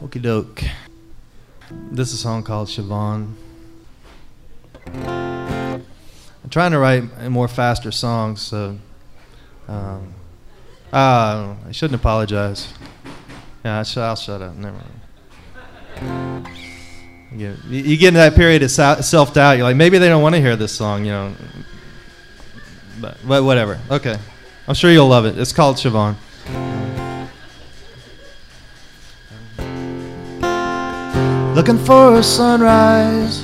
Okie doke. This is a song called Siobhan. I'm trying to write more faster songs, so I shouldn't apologize. Yeah, I'll shut up. Never mind. You get into that period of self-doubt. You're like, maybe they don't want to hear this song, you know. But whatever. Okay. I'm sure you'll love it. It's called Siobhan. Looking for a sunrise,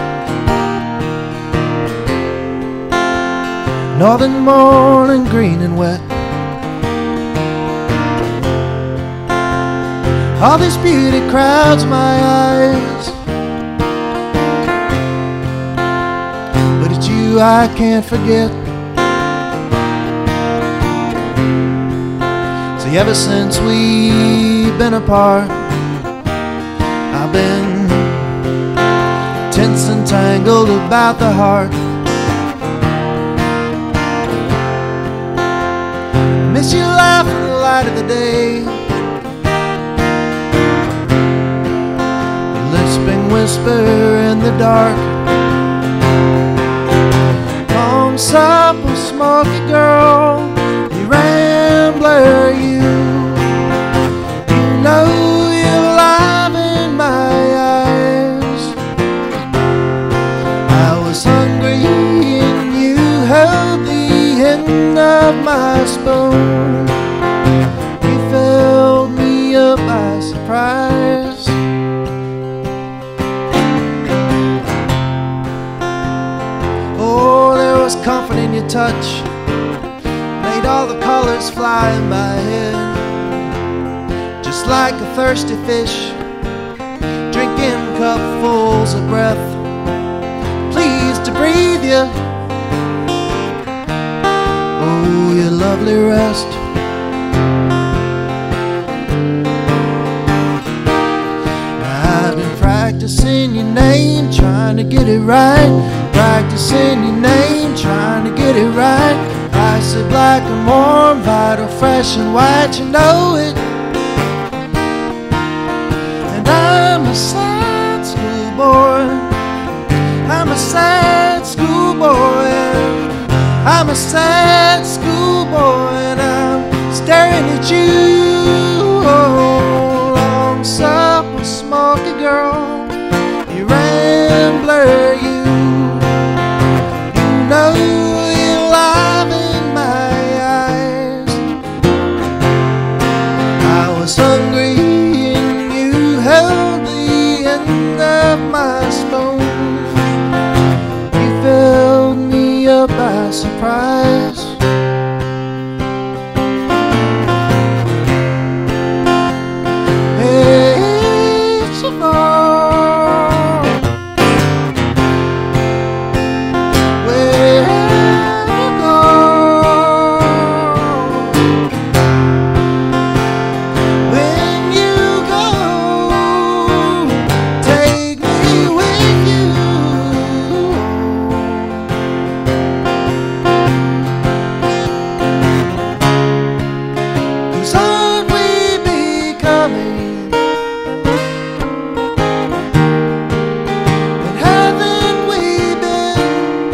northern morning, green and wet. All this beauty crowds my eyes, but it's you I can't forget. See, ever since we've been apart, I've been tense and tangled about the heart. Miss you laugh in the light of the day, the lisping whisper in the dark. Long supple smoky girl, you rambler, you know you're alive in my eyes. I was hungry and you held the end of my spoon. You filled me up by surprise. Oh, there was comfort in your touch, made all the colors fly in my head. Just like a thirsty fish, drinking cupfuls of breath, pleased to breathe you. Oh, your lovely rest. I've been practicing your name, trying to get it right. Practicing your name, trying to get it right. Icy black and warm, vital, fresh and white, you know it. And I'm a sad schoolboy, I'm a sad schoolboy, I'm a sad schoolboy, and I'm staring at you. Oh, long supple smoky girl, you rambler, you know you're alive in my eyes. I was hungry and you held the end of my spoon. You filled me up by surprise. Hey, Siobhan, where you go? When you go, take me with you. 'Cause aren't we becoming? And haven't we been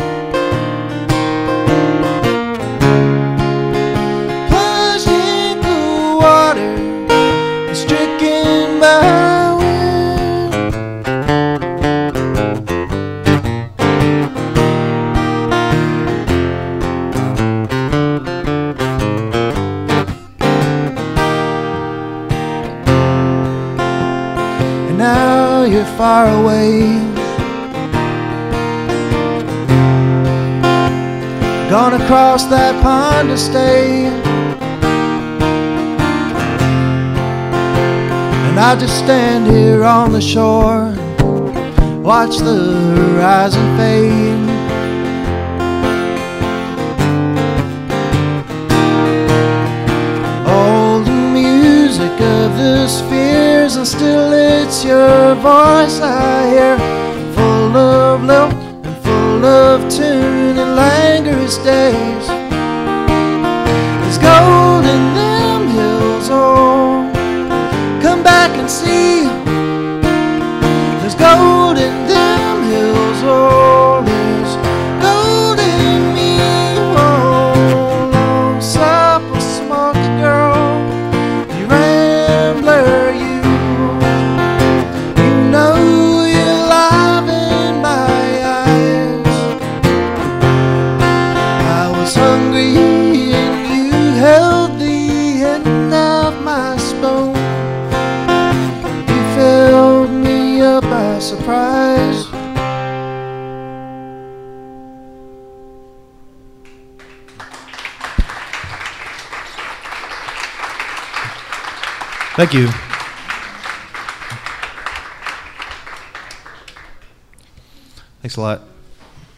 plunged in cool water and stricken by wind? And now you're far away, gone across that pond to stay. And I just stand here on the shore, watch the horizon fade. All the music of the spheres, and still it's your voice I hear, full of lilt and full of tune and languorous days. There's gold in them hills, oh, come back and see Thank you. Thanks a lot.